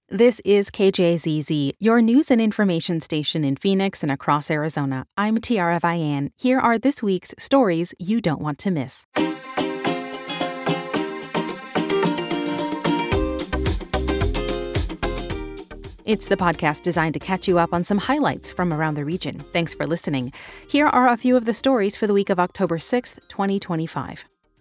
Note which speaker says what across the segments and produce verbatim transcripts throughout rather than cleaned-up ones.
Speaker 1: This is K J Z Z, your news and information station in Phoenix and across Arizona. I'm Tiara Vian. Here are this week's stories you don't want to miss. It's the podcast designed to catch you up on some highlights from around the region. Thanks for listening. Here are a few of the stories for the week of October sixth, twenty twenty-five.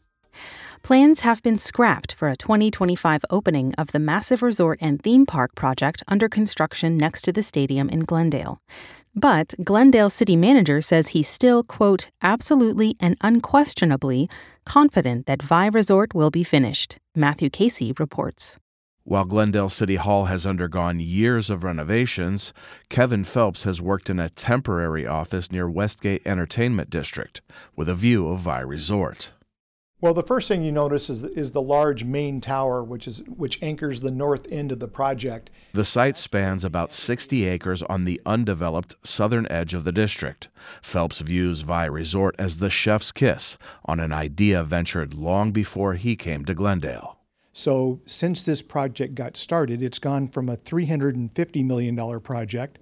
Speaker 1: Plans have been scrapped for a twenty twenty-five opening of the massive resort and theme park project under construction next to the stadium in Glendale. But Glendale city manager says he's still, quote, absolutely and unquestionably confident that Vi Resort will be finished. Matthew Casey reports.
Speaker 2: While Glendale City Hall has undergone years of renovations, Kevin Phelps has worked in a temporary office near Westgate Entertainment District with a view of Vi Resort.
Speaker 3: Well, the first thing you notice is, is the large main tower, which is which anchors the north end of the project.
Speaker 2: The site spans about sixty acres on the undeveloped southern edge of the district. Phelps views Vi Resort as the chef's kiss on an idea ventured long before he came to Glendale.
Speaker 3: So since this project got started, it's gone from a three hundred fifty million dollars project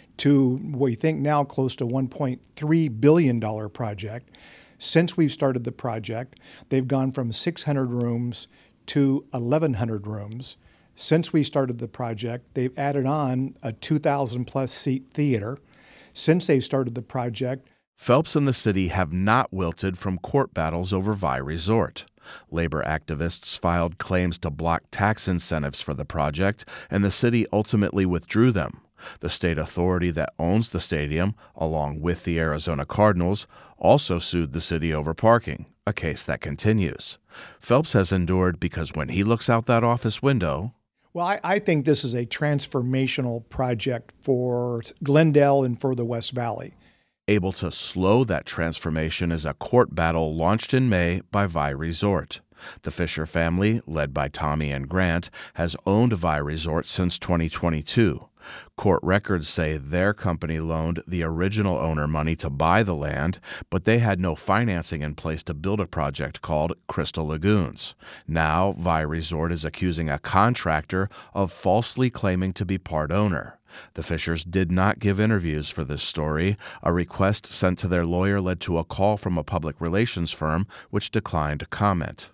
Speaker 3: to what we think now close to one point three billion dollars project. Since we've started the project, they've gone from six hundred rooms to eleven hundred rooms. Since we started the project, they've added on a two thousand plus seat theater. Since they've started the project,
Speaker 2: Phelps and the city have not wilted from court battles over Vi Resort. Labor activists filed claims to block tax incentives for the project, and the city ultimately withdrew them. The state authority that owns the stadium, along with the Arizona Cardinals, also sued the city over parking, a case that continues. Phelps has endured because when he looks out that office window...
Speaker 3: Well, I, I think this is a transformational project for Glendale and for the West Valley.
Speaker 2: Able to slow that transformation is a court battle launched in May by Vi Resort. The Fisher family, led by Tommy and Grant, has owned Vi Resort since twenty twenty-two. Court records say their company loaned the original owner money to buy the land, but they had no financing in place to build a project called Crystal Lagoons. Now, Vi Resort is accusing a contractor of falsely claiming to be part owner. The Fishers did not give interviews for this story. A request sent to their lawyer led to a call from a public relations firm, which declined to comment.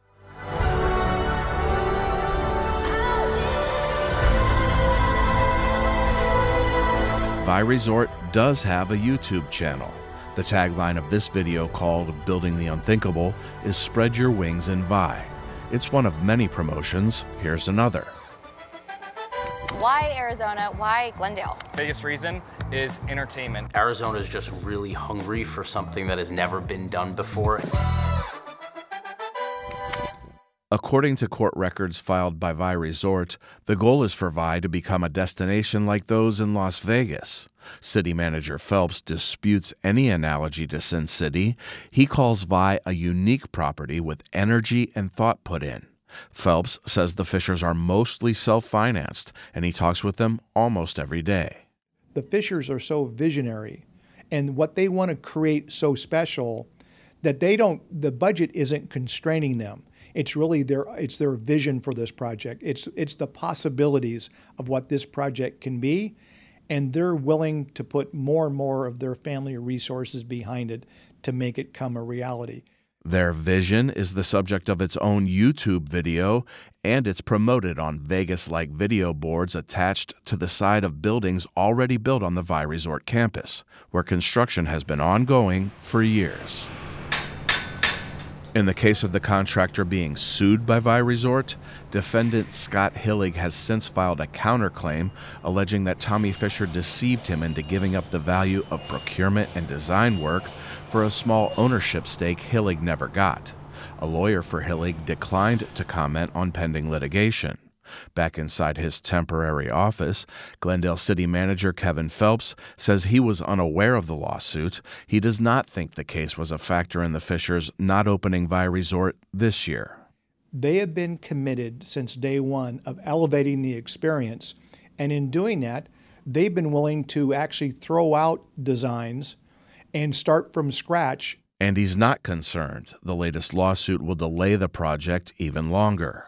Speaker 2: Vi Resort does have a YouTube channel. The tagline of this video, called Building the Unthinkable, is Spread Your Wings in Vi. It's one of many promotions. Here's another.
Speaker 4: Why Arizona? Why Glendale?
Speaker 5: Biggest reason is entertainment.
Speaker 6: Arizona is just really hungry for something that has never been done before.
Speaker 2: According to court records filed by Vi Resort, the goal is for Vi to become a destination like those in Las Vegas. City manager Phelps disputes any analogy to Sin City. He calls Vi a unique property with energy and thought put in. Phelps says the Fishers are mostly self-financed, and he talks with them almost every day.
Speaker 3: The Fishers are so visionary, and what they want to create so special that they don't, the budget isn't constraining them. It's really their it's their vision for this project. It's it's the possibilities of what this project can be, and they're willing to put more and more of their family resources behind it to make it come a reality.
Speaker 2: Their vision is the subject of its own YouTube video, and it's promoted on Vegas-like video boards attached to the side of buildings already built on the Vi Resort campus, where construction has been ongoing for years. In the case of the contractor being sued by Vi Resort, defendant Scott Hillig has since filed a counterclaim alleging that Tommy Fisher deceived him into giving up the value of procurement and design work for a small ownership stake Hillig never got. A lawyer for Hillig declined to comment on pending litigation. Back inside his temporary office, Glendale City Manager Kevin Phelps says he was unaware of the lawsuit. He does not think the case was a factor in the Fishers not opening Vi Resort this year.
Speaker 3: They have been committed since day one of elevating the experience, and in doing that, they've been willing to actually throw out designs and start from scratch.
Speaker 2: And he's not concerned the latest lawsuit will delay the project even longer.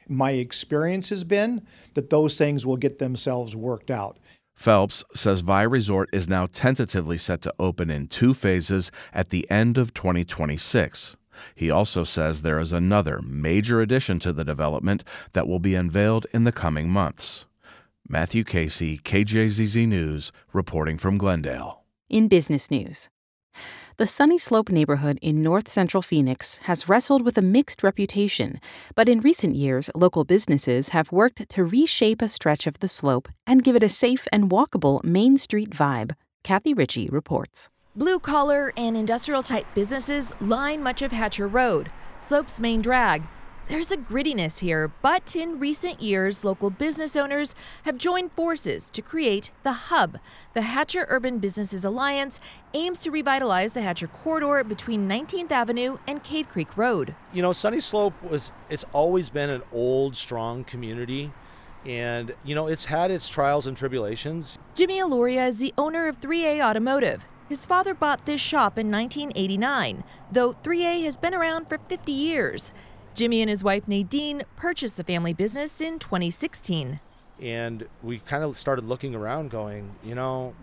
Speaker 3: My experience has been that those things will get themselves worked out.
Speaker 2: Phelps says Vi Resort is now tentatively set to open in two phases at the end of twenty twenty-six. He also says there is another major addition to the development that will be unveiled in the coming months. Matthew Casey, K J Z Z News, reporting from Glendale.
Speaker 1: In business news, the Sunny Slope neighborhood in north central Phoenix has wrestled with a mixed reputation, but in recent years, local businesses have worked to reshape a stretch of the slope and give it a safe and walkable Main Street vibe. Kathy Ritchie reports.
Speaker 7: Blue-collar and industrial-type businesses line much of Hatcher Road, Slope's main drag. There's a grittiness here, but in recent years, local business owners have joined forces to create the Hub. The Hatcher Urban Businesses Alliance aims to revitalize the Hatcher corridor between nineteenth Avenue and Cave Creek Road.
Speaker 8: You know, Sunny Slope was, it's always been an old, strong community. And, you know, it's had its trials and tribulations.
Speaker 7: Jimmy Aloria is the owner of three A Automotive. His father bought this shop in nineteen eighty-nine, though three A has been around for fifty years. Jimmy and his wife Nadine purchased the family business in twenty sixteen.
Speaker 8: And we kind of started looking around going, you know,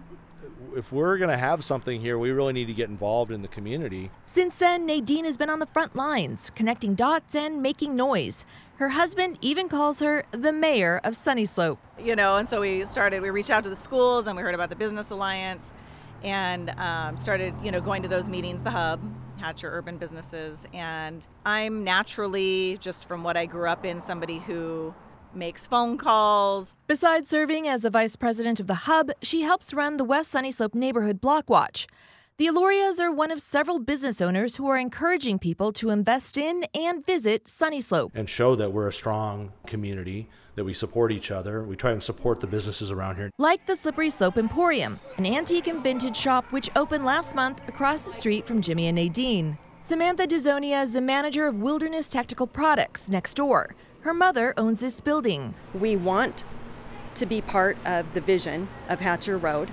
Speaker 8: if we're going to have something here, we really need to get involved in the community.
Speaker 7: Since then, Nadine has been on the front lines, connecting dots and making noise. Her husband even calls her the mayor of Sunny Slope.
Speaker 9: You know, and so we started, we reached out to the schools and we heard about the Business Alliance and um, started, you know, going to those meetings, the Hub, Hatcher Urban Businesses. And I'm naturally, just from what I grew up in, somebody who makes phone calls.
Speaker 7: Besides serving as the vice president of the Hub, she helps run the West Sunny Slope Neighborhood Block Watch. The Alorias are one of several business owners who are encouraging people to invest in and visit Sunny Slope.
Speaker 8: And show that we're a strong community, that we support each other. We try and support the businesses around here.
Speaker 7: Like the Slippery Slope Emporium, an antique and vintage shop which opened last month across the street from Jimmy and Nadine. Samantha DeZonia is the manager of Wilderness Tactical Products next door. Her mother owns this building.
Speaker 10: We want to be part of the vision of Hatcher Road,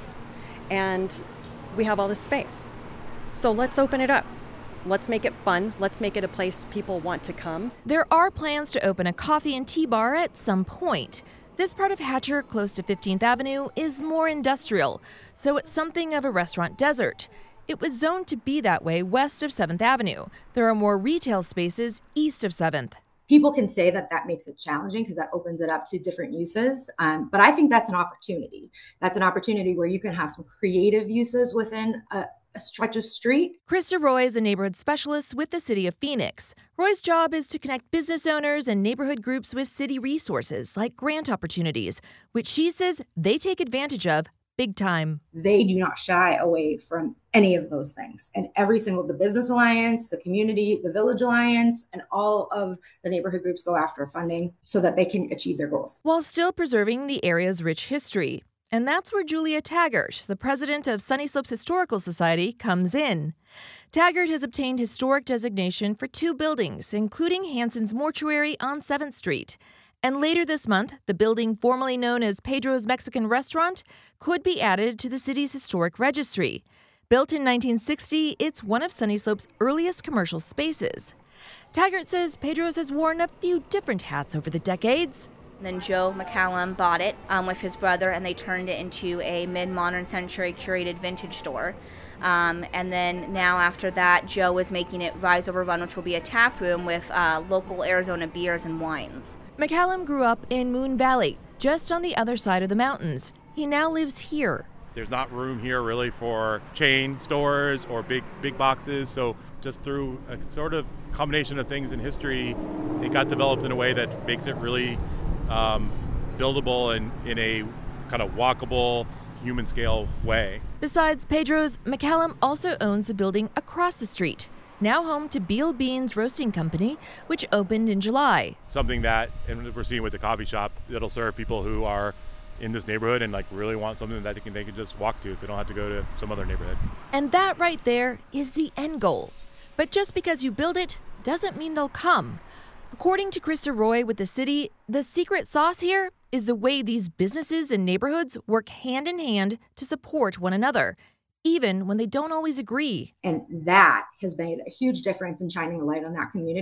Speaker 10: and we have all this space. So let's open it up. Let's make it fun. Let's make it a place people want to come.
Speaker 7: There are plans to open a coffee and tea bar at some point. This part of Hatcher, close to fifteenth Avenue, is more industrial, so it's something of a restaurant desert. It was zoned to be that way west of seventh Avenue. There are more retail spaces east of seventh.
Speaker 11: People can say that that makes it challenging because that opens it up to different uses. Um, but I think that's an opportunity. That's an opportunity where you can have some creative uses within a, a stretch of street.
Speaker 7: Krista Roy is a neighborhood specialist with the City of Phoenix. Roy's job is to connect business owners and neighborhood groups with city resources like grant opportunities, which she says they take advantage of big time.
Speaker 11: They do not shy away from any of those things. And every single, the Business Alliance, the community, the Village Alliance, and all of the neighborhood groups go after funding so that they can achieve their goals.
Speaker 7: While still preserving the area's rich history. And that's where Julia Taggart, the president of Sunny Slopes Historical Society, comes in. Taggart has obtained historic designation for two buildings, including Hanson's Mortuary on seventh Street. And later this month, the building formerly known as Pedro's Mexican Restaurant could be added to the city's historic registry. Built in nineteen sixty, it's one of Sunny Slope's earliest commercial spaces. Taggart says Pedro's has worn a few different hats over the decades.
Speaker 4: Then Joe McCallum bought it um, with his brother, and they turned it into a mid-modern century curated vintage store. Um, and then now after that, Joe is making it Rise Over Run, which will be a tap room with uh, local Arizona beers and wines.
Speaker 7: McCallum grew up in Moon Valley, just on the other side of the mountains. He now lives here.
Speaker 12: There's not room here really for chain stores or big big boxes, so just through a sort of combination of things in history, it got developed in a way that makes it really um, buildable and in a kind of walkable, human scale way.
Speaker 7: Besides Pedro's, McCallum also owns a building across the street, now home to Beal Beans Roasting Company, which opened in July.
Speaker 12: Something that, and we're seeing with the coffee shop, that'll serve people who are in this neighborhood and like really want something that they can they can just walk to, so they don't have to go to some other neighborhood.
Speaker 7: And that right there is the end goal. But just because you build it doesn't mean they'll come. According to Krista Roy with the city, the secret sauce here is the way these businesses and neighborhoods work hand in hand to support one another, even when they don't always agree.
Speaker 11: And that has made a huge difference in shining a light on that community.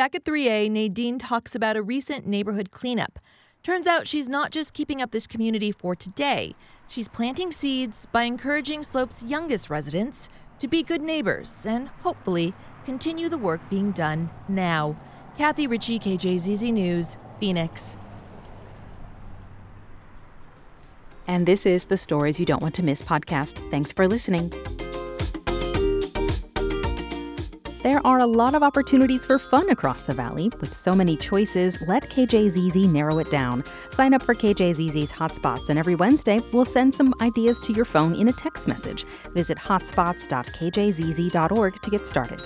Speaker 7: Back at three A, Nadine talks about a recent neighborhood cleanup. Turns out she's not just keeping up this community for today. She's planting seeds by encouraging Slope's youngest residents to be good neighbors and, hopefully, continue the work being done now. Kathy Ritchie, K J Z Z News, Phoenix.
Speaker 1: And this is the Stories You Don't Want to Miss podcast. Thanks for listening. There are a lot of opportunities for fun across the valley. With so many choices, let K J Z Z narrow it down. Sign up for K J Z Z's Hotspots, and every Wednesday, we'll send some ideas to your phone in a text message. Visit hotspots dot k j z z dot org to get started.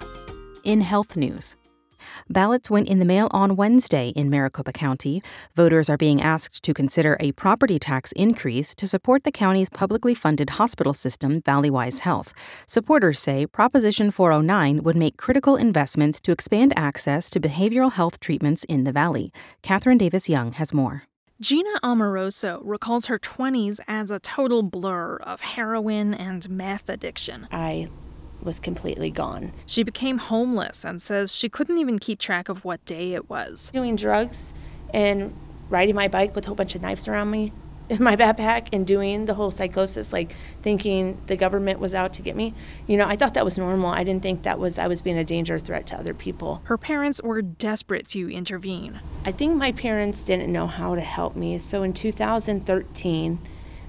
Speaker 1: In health news. Ballots went in the mail on Wednesday in Maricopa County. Voters are being asked to consider a property tax increase to support the county's publicly funded hospital system, Valleywise Health. Supporters say Proposition four oh nine would make critical investments to expand access to behavioral health treatments in the valley. Catherine Davis-Young has more.
Speaker 13: Gina Amoroso recalls her twenties as a total blur of heroin and meth addiction.
Speaker 14: I was completely gone.
Speaker 13: She became homeless and says she couldn't even keep track of what day it was.
Speaker 14: Doing drugs and riding my bike with a whole bunch of knives around me in my backpack and doing the whole psychosis, like thinking the government was out to get me. You know, I thought that was normal. I didn't think that was I was being a danger or threat to other people.
Speaker 13: Her parents were desperate to intervene.
Speaker 14: I think my parents didn't know how to help me. So in two thousand thirteen,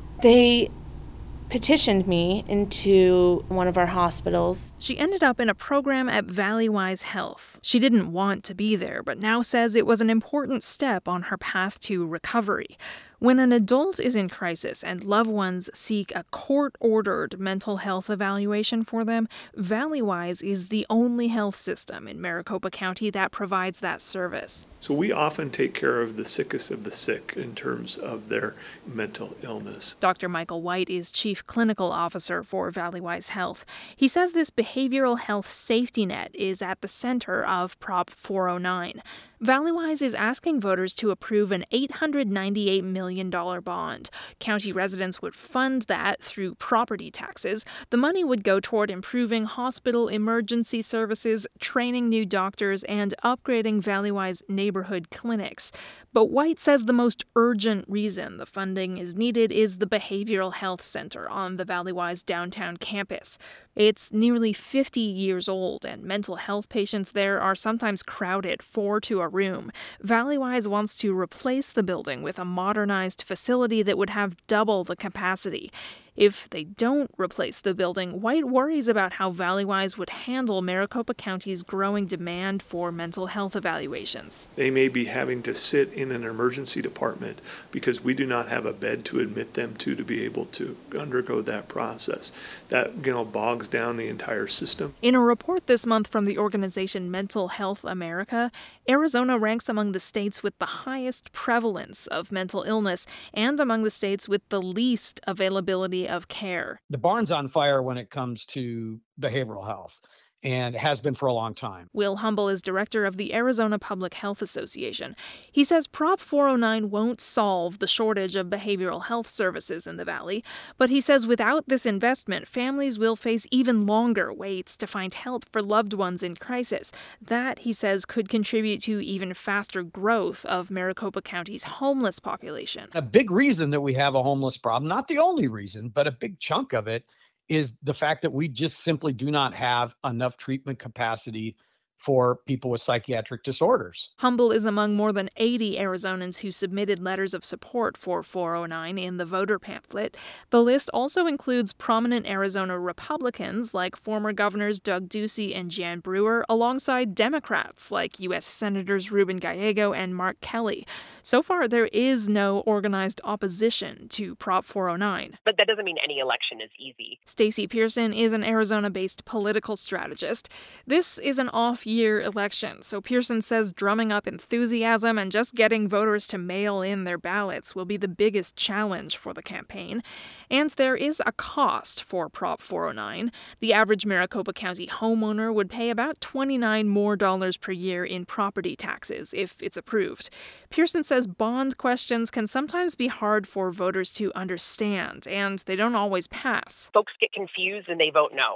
Speaker 14: they petitioned me into one of our hospitals.
Speaker 13: She ended up in a program at Valleywise Health. She didn't want to be there, but now says it was an important step on her path to recovery. When an adult is in crisis and loved ones seek a court-ordered mental health evaluation for them, Valleywise is the only health system in Maricopa County that provides that service.
Speaker 15: So we often take care of the sickest of the sick in terms of their mental illness.
Speaker 13: Doctor Michael White is Chief Clinical Officer for Valleywise Health. He says this behavioral health safety net is at the center of Prop four oh nine. Valleywise is asking voters to approve an eight hundred ninety-eight million dollars bond. County residents would fund that through property taxes. The money would go toward improving hospital emergency services, training new doctors, and upgrading Valleywise neighborhood clinics. But White says the most urgent reason the funding is needed is the Behavioral Health Center on the Valleywise downtown campus. It's nearly fifty years old, and mental health patients there are sometimes crowded, four to a room. Valleywise wants to replace the building with a modernized facility that would have double the capacity. If they don't replace the building, White worries about how Valleywise would handle Maricopa County's growing demand for mental health evaluations.
Speaker 15: They may be having to sit in an emergency department because we do not have a bed to admit them to to be able to undergo that process. That, you know, bogs down the entire system.
Speaker 13: In a report this month from the organization Mental Health America, Arizona ranks among the states with the highest prevalence of mental illness and among the states with the least availability of care.
Speaker 16: The barn's on fire when it comes to behavioral health, and has been for a long time.
Speaker 13: Will Humble is director of the Arizona Public Health Association. He says Prop four oh nine won't solve the shortage of behavioral health services in the valley, but he says without this investment, families will face even longer waits to find help for loved ones in crisis. That, he says, could contribute to even faster growth of Maricopa County's homeless population.
Speaker 16: A big reason that we have a homeless problem, not the only reason, but a big chunk of it, is the fact that we just simply do not have enough treatment capacity for people with psychiatric disorders.
Speaker 13: Humble is among more than eighty Arizonans who submitted letters of support for four oh nine in the voter pamphlet. The list also includes prominent Arizona Republicans like former governors Doug Ducey and Jan Brewer, alongside Democrats like U S Senators Ruben Gallego and Mark Kelly. So far, there is no organized opposition to Prop four oh nine.
Speaker 17: But that doesn't mean any election is easy.
Speaker 13: Stacey Pearson is an Arizona-based political strategist. This is an off year election, so Pearson says drumming up enthusiasm and just getting voters to mail in their ballots will be the biggest challenge for the campaign. And there is a cost for Prop four oh nine. The average Maricopa County homeowner would pay about twenty-nine more dollars per year in property taxes if it's approved. Pearson says bond questions can sometimes be hard for voters to understand, and they don't always pass.
Speaker 17: Folks get confused and they vote no.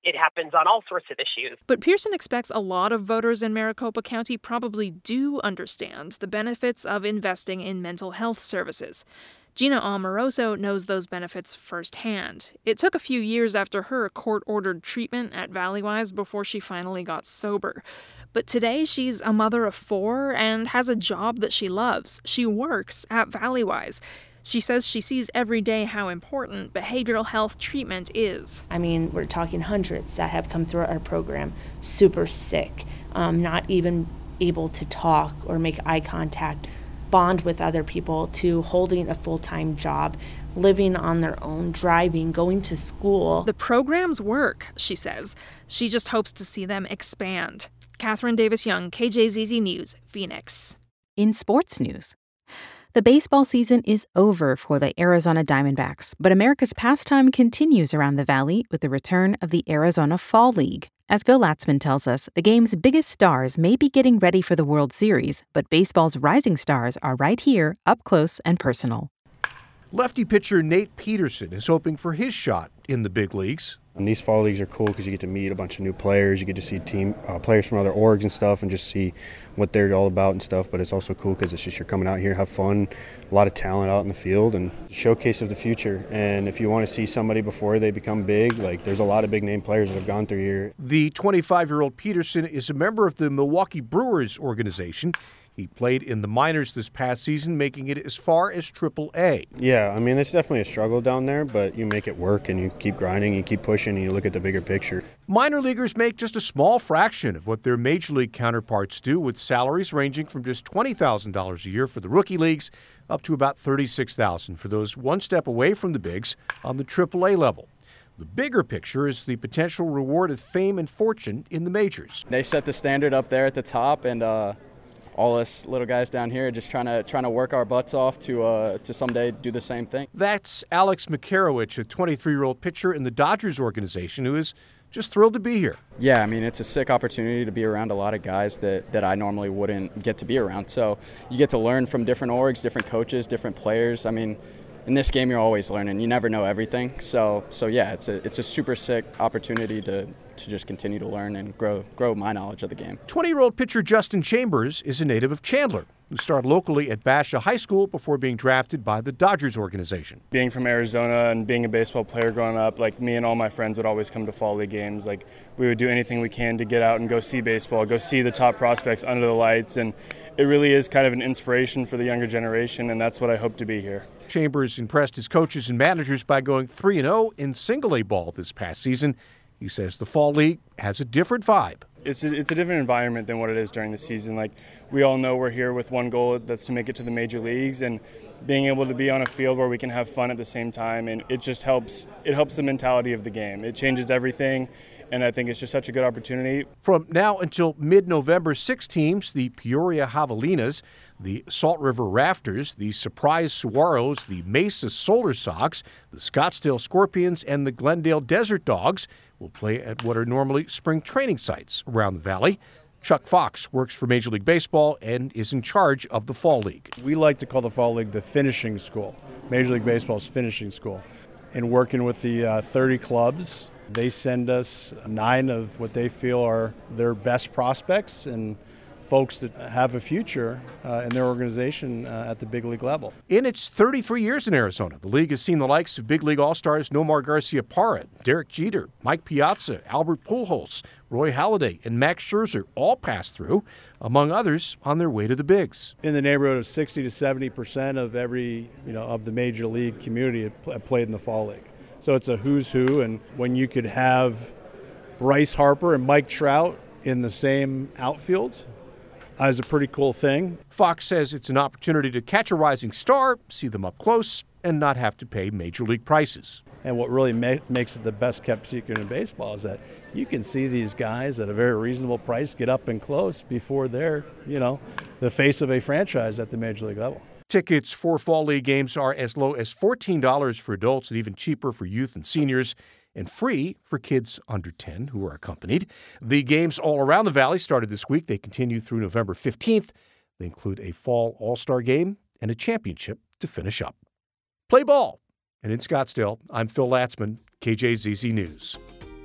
Speaker 17: it happens on all sorts of issues.
Speaker 13: But Pearson expects a lot of voters in Maricopa County probably do understand the benefits of investing in mental health services. Gina Amoroso knows those benefits firsthand. It took a few years after her court-ordered treatment at Valleywise before she finally got sober. But today she's a mother of four and has a job that she loves. She works at Valleywise. She says she sees every day how important behavioral health treatment is.
Speaker 14: I mean, we're talking hundreds that have come through our program, super sick, um, not even able to talk or make eye contact, bond with other people, to holding a full-time job, living on their own, driving, going to school.
Speaker 13: The programs work, she says. She just hopes to see them expand. Catherine Davis-Young, K J Z Z News, Phoenix.
Speaker 1: In sports news, the baseball season is over for the Arizona Diamondbacks, but America's pastime continues around the valley with the return of the Arizona Fall League. As Phil Latzman tells us, the game's biggest stars may be getting ready for the World Series, but baseball's rising stars are right here, up close and personal.
Speaker 18: Lefty pitcher Nate Peterson is hoping for his shot in the big leagues.
Speaker 19: And these fall leagues are cool because you get to meet a bunch of new players. You get to see team uh, players from other orgs and stuff and just see what they're all about and stuff. But it's also cool because it's just you're coming out here, have fun, a lot of talent out in the field, and showcase of the future. And if you want to see somebody before they become big, like there's a lot of big name players that have gone through here.
Speaker 18: The twenty-five-year-old Peterson is a member of the Milwaukee Brewers organization. He played in the minors this past season, making it as far as triple A.
Speaker 19: Yeah, I mean, it's definitely a struggle down there, but you make it work and you keep grinding, you keep pushing, and you look at the bigger picture.
Speaker 18: Minor leaguers make just a small fraction of what their major league counterparts do, with salaries ranging from just twenty thousand dollars a year for the rookie leagues up to about thirty-six thousand dollars for those one step away from the bigs on the triple A level. The bigger picture is the potential reward of fame and fortune in the majors.
Speaker 20: They set the standard up there at the top, and uh all us little guys down here just trying to trying to work our butts off to uh, to someday do the same thing.
Speaker 18: That's Alex Makarowicz, a twenty-three-year-old pitcher in the Dodgers organization who is just thrilled to be here.
Speaker 20: Yeah, I mean, it's a sick opportunity to be around a lot of guys that, that I normally wouldn't get to be around. So you get to learn from different orgs, different coaches, different players. I mean, in this game, you're always learning. You never know everything. So, so yeah, it's a it's a super sick opportunity to to just continue to learn and grow grow my knowledge of the game.
Speaker 18: twenty-year-old pitcher Justin Chambers is a native of Chandler, who started locally at Basha High School before being drafted by the Dodgers organization.
Speaker 21: Being from Arizona and being a baseball player growing up, like me and all my friends would always come to fall league games. Like we would do anything we can to get out and go see baseball, go see the top prospects under the lights, and it really is kind of an inspiration for the younger generation, and that's what I hope to be here.
Speaker 18: Chambers impressed his coaches and managers by going three and oh in single A ball this past season. He says the Fall League has a different vibe.
Speaker 21: It's a, it's a different environment than what it is during the season. Like, we all know we're here with one goal, that's to make it to the major leagues, and being able to be on a field where we can have fun at the same time, and it just helps it helps the mentality of the game. It changes everything, and I think it's just such a good opportunity.
Speaker 18: From now until mid-November, six teams, the Peoria Javelinas, the Salt River Rafters, the Surprise Saguaros, the Mesa Solar Sox, the Scottsdale Scorpions, and the Glendale Desert Dogs will play at what are normally spring training sites around the valley. Chuck Fox works for Major League Baseball and is in charge of the Fall League.
Speaker 22: We like to call the Fall League the finishing school, Major League Baseball's finishing school. In working with the uh, thirty clubs, they send us nine of what they feel are their best prospects and folks that have a future uh, in their organization uh, at the big league level.
Speaker 18: In its thirty-three years in Arizona, the league has seen the likes of big league all-stars Nomar Garciaparra, Derek Jeter, Mike Piazza, Albert Pujols, Roy Halladay, and Max Scherzer all pass through, among others, on their way to the bigs.
Speaker 22: In the neighborhood of sixty to seventy percent of every, you know, of the major league community have played in the Fall League. So it's a who's who, and when you could have Bryce Harper and Mike Trout in the same outfield, Uh, is a pretty cool thing.
Speaker 18: Fox says it's an opportunity to catch a rising star, see them up close, and not have to pay major league prices.
Speaker 22: And what really ma- makes it the best kept secret in baseball is that you can see these guys at a very reasonable price get up and close before they're, you know, the face of a franchise at the major league level.
Speaker 18: Tickets for Fall League games are as low as fourteen dollars for adults and even cheaper for youth and seniors, and free for kids under ten who are accompanied. The games all around the valley started this week. They continue through November fifteenth. They include a fall all-star game and a championship to finish up. Play ball. And in Scottsdale, I'm Phil Latzman, K J Z Z News.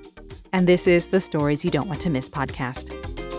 Speaker 1: And this is the Stories You Don't Want to Miss podcast.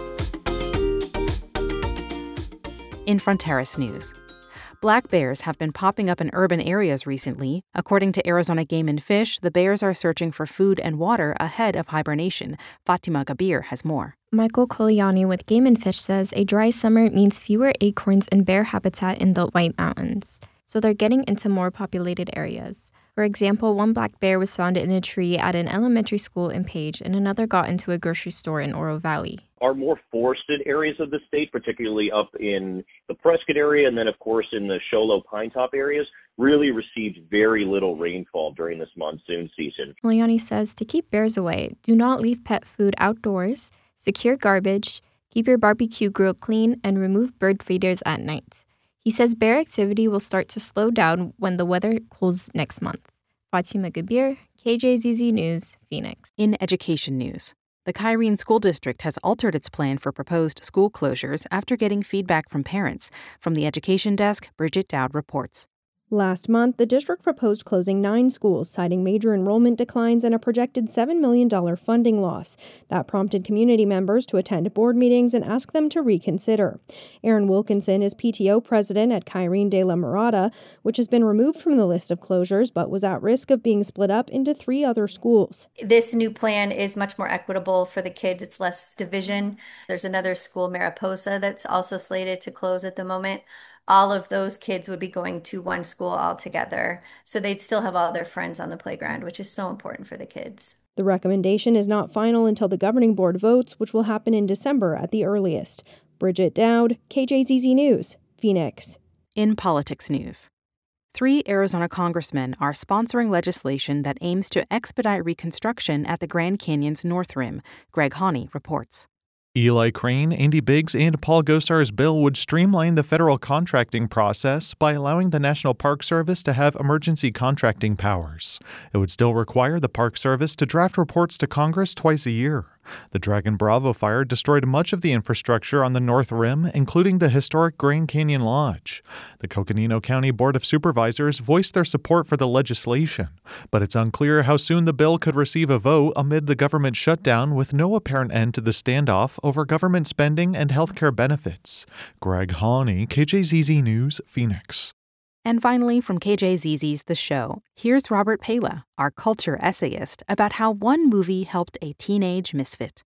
Speaker 1: In Fronteras News, black bears have been popping up in urban areas recently. According to Arizona Game and Fish, the bears are searching for food and water ahead of hibernation. Fatima Gabir has more.
Speaker 5: Michael Koliani with Game and Fish says a dry summer means fewer acorns and bear habitat in the White Mountains, so they're getting into more populated areas. For example, one black bear was found in a tree at an elementary school in Page, and another got into a grocery store in Oro Valley.
Speaker 6: Our more forested areas of the state, particularly up in the Prescott area and then, of course, in the Show Low Pine Top areas, really received very little rainfall during this monsoon season.
Speaker 5: Koliani says to keep bears away, do not leave pet food outdoors, secure garbage, keep your barbecue grill clean, and remove bird feeders at night. He says bear activity will start to slow down when the weather cools next month. Fatima Gabir, K J Z Z News, Phoenix.
Speaker 1: In education news, the Kyrene School District has altered its plan for proposed school closures after getting feedback from parents. From the Education Desk, Bridget Dowd reports.
Speaker 23: Last month, the district proposed closing nine schools, citing major enrollment declines and a projected seven million dollars funding loss. That prompted community members to attend board meetings and ask them to reconsider. Erin Wilkinson is P T O president at Kyrene de la Mirada, which has been removed from the list of closures but was at risk of being split up into three other schools.
Speaker 24: This new plan is much more equitable for the kids. It's less division. There's another school, Mariposa, that's also slated to close at the moment. All of those kids would be going to one school altogether. So they'd still have all their friends on the playground, which is so important for the kids.
Speaker 23: The recommendation is not final until the governing board votes, which will happen in December at the earliest. Bridget Dowd, K J Z Z News, Phoenix.
Speaker 1: In politics news, three Arizona congressmen are sponsoring legislation that aims to expedite reconstruction at the Grand Canyon's North Rim. Greg Haney reports.
Speaker 25: Eli Crane, Andy Biggs, and Paul Gosar's bill would streamline the federal contracting process by allowing the National Park Service to have emergency contracting powers. It would still require the Park Service to draft reports to Congress twice a year. The Dragon Bravo fire destroyed much of the infrastructure on the North Rim, including the historic Grand Canyon Lodge. The Coconino County Board of Supervisors voiced their support for the legislation, but it's unclear how soon the bill could receive a vote amid the government shutdown with no apparent end to the standoff over government spending and health care benefits. Greg Haney, K J Z Z News, Phoenix.
Speaker 1: And finally, from K J Z Z's The Show, here's Robert Pala, our culture essayist, about how one movie helped a teenage misfit.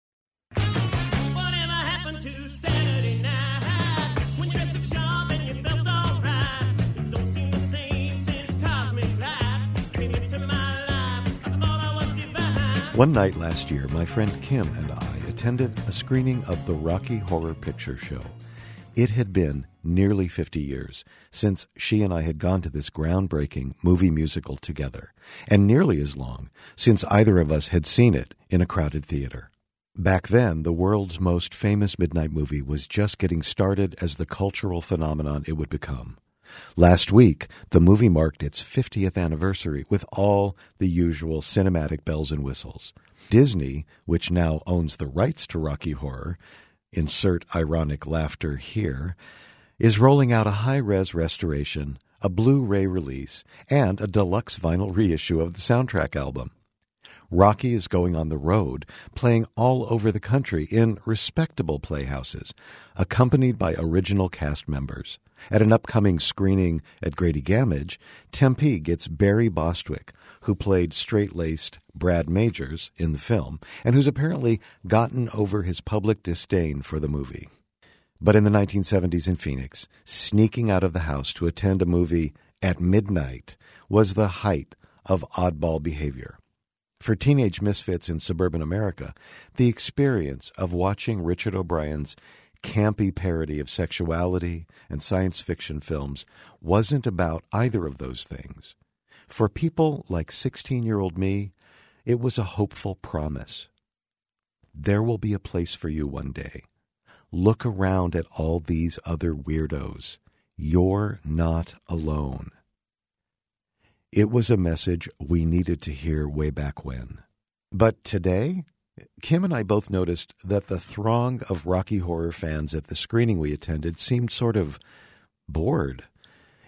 Speaker 26: One night last year, my friend Kim and I attended a screening of the Rocky Horror Picture Show. It had been nearly fifty years since she and I had gone to this groundbreaking movie musical together, and nearly as long since either of us had seen it in a crowded theater. Back then, the world's most famous midnight movie was just getting started as the cultural phenomenon it would become. Last week, the movie marked its fiftieth anniversary with all the usual cinematic bells and whistles. Disney, which now owns the rights to Rocky Horror, insert ironic laughter here, is rolling out a high-res restoration, a Blu-ray release, and a deluxe vinyl reissue of the soundtrack album. Rocky is going on the road, playing all over the country in respectable playhouses, accompanied by original cast members. At an upcoming screening at Grady Gamage, Tempe gets Barry Bostwick, who played straight-laced Brad Majors in the film, and who's apparently gotten over his public disdain for the movie. But in the nineteen seventies in Phoenix, sneaking out of the house to attend a movie at midnight was the height of oddball behavior. For teenage misfits in suburban America, the experience of watching Richard O'Brien's campy parody of sexuality and science fiction films wasn't about either of those things. For people like sixteen-year-old me, it was a hopeful promise. There will be a place for you one day. Look around at all these other weirdos. You're not alone. It was a message we needed to hear way back when. But today, Kim and I both noticed that the throng of Rocky Horror fans at the screening we attended seemed sort of bored.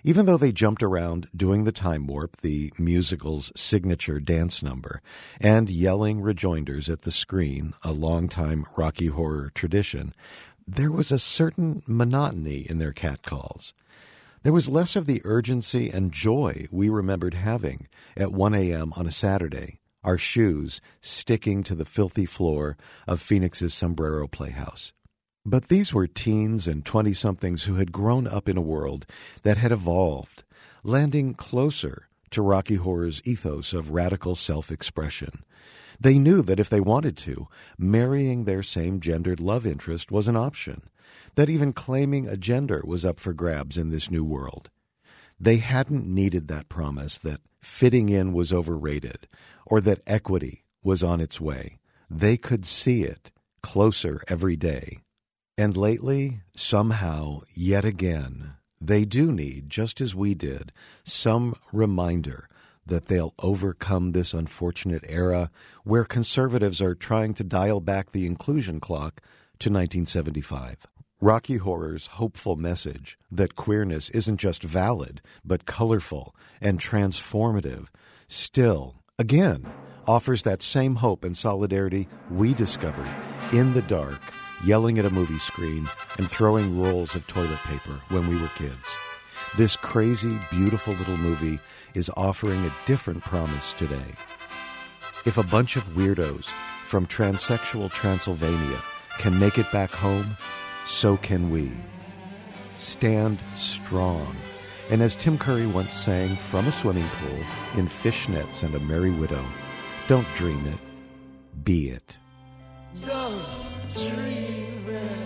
Speaker 26: Even though they jumped around doing the time warp, the musical's signature dance number, and yelling rejoinders at the screen, a longtime Rocky Horror tradition, there was a certain monotony in their catcalls. There was less of the urgency and joy we remembered having at one a.m. on a Saturday, our shoes sticking to the filthy floor of Phoenix's Sombrero Playhouse. But these were teens and twenty-somethings who had grown up in a world that had evolved, landing closer to Rocky Horror's ethos of radical self-expression. They knew that if they wanted to, marrying their same-gendered love interest was an option, that even claiming a gender was up for grabs in this new world. They hadn't needed that promise that fitting in was overrated or that equity was on its way. They could see it closer every day. And lately, somehow, yet again, they do need, just as we did, some reminder that they'll overcome this unfortunate era where conservatives are trying to dial back the inclusion clock to nineteen seventy-five. Rocky Horror's hopeful message that queerness isn't just valid, but colorful and transformative, still, again, offers that same hope and solidarity we discovered in the dark, yelling at a movie screen and throwing rolls of toilet paper when we were kids. This crazy, beautiful little movie is offering a different promise today. If a bunch of weirdos from transsexual Transylvania can make it back home, so can we. Stand strong. And as Tim Curry once sang from a swimming pool in fishnets and a merry widow, don't dream it, be it.
Speaker 2: Don't dream it,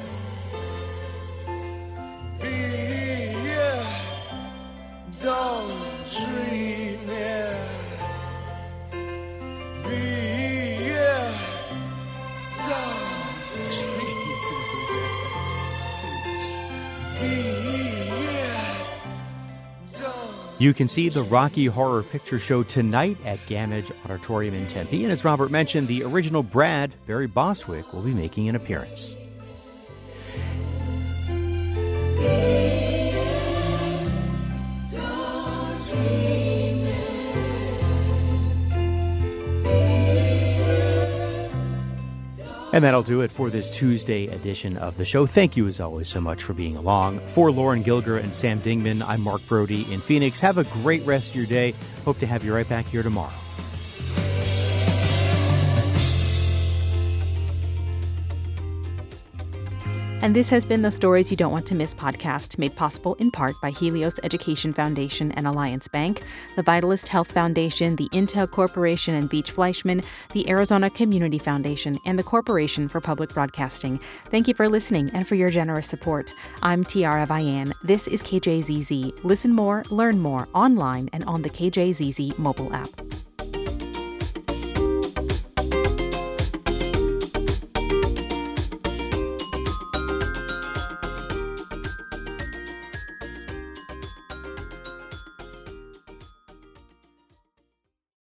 Speaker 2: be it. Don't dream it, be it. Don't dream it, be it. Don't.
Speaker 3: You can see the Rocky Horror Picture Show tonight at Gamage Auditorium in Tempe. And as Robert mentioned, the original Brad, Barry Bostwick, will be making an appearance. And that'll do it for this Tuesday edition of the show. Thank you, as always, so much for being along. For Lauren Gilger and Sam Dingman, I'm Mark Brody in Phoenix. Have a great rest of your day. Hope to have you right back here tomorrow.
Speaker 1: And this has been the Stories You Don't Want to Miss podcast, made possible in part by Helios Education Foundation and Alliance Bank, the Vitalist Health Foundation, the Intel Corporation and Beach Fleischman, the Arizona Community Foundation, and the Corporation for Public Broadcasting. Thank you for listening and for your generous support. I'm Tiara Vian. This is K J Z Z. Listen more, learn more online and on the K J Z Z mobile app.